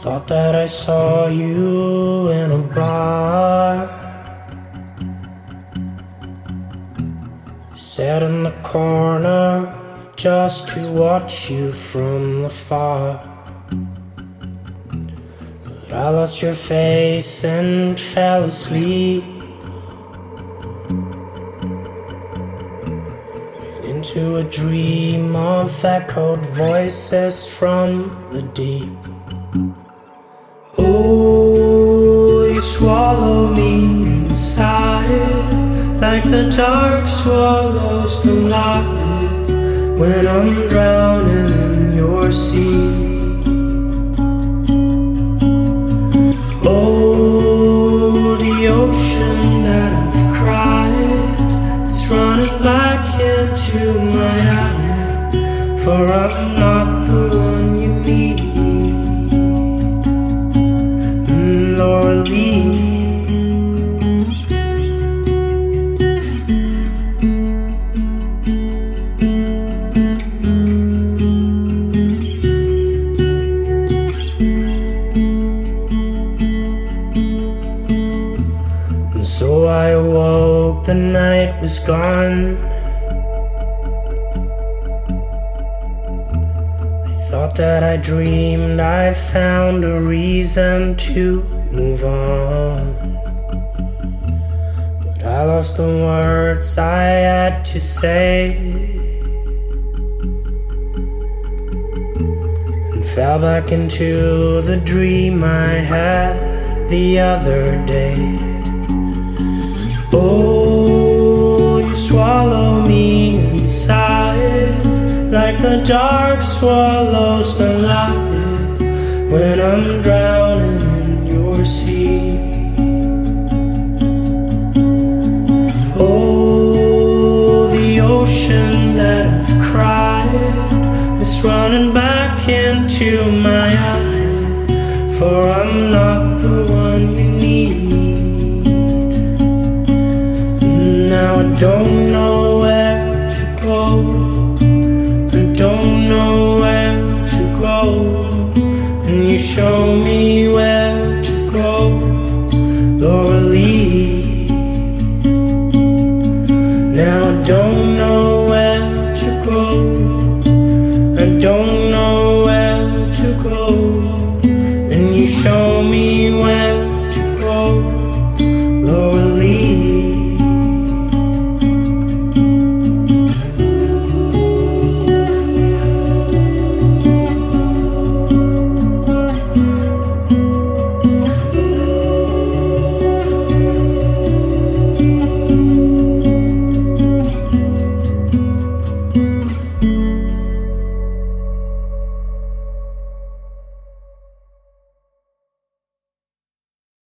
Thought that I saw you in a bar. Sat in the corner just to watch you from afar. But I lost your face and fell asleep. Went into a dream of echoed voices from the deep. Oh, you swallow me inside like the dark swallows the light when I'm drowning in your sea. Oh, the ocean that I've cried is running back into my eye, for I'm not the one you need. Or leave. And so I awoke, the night was gone. I thought that I dreamed, I found a reason to move on, but I lost the words I had to say, and fell back into the dream I had the other day. Oh, you swallow me inside like the dark swallows the light when I'm drowning in your sea. Oh, the ocean that I've cried is running back into my eye, for I'm not the one you need. Now I don't know where to go, I don't know where to go, and you show me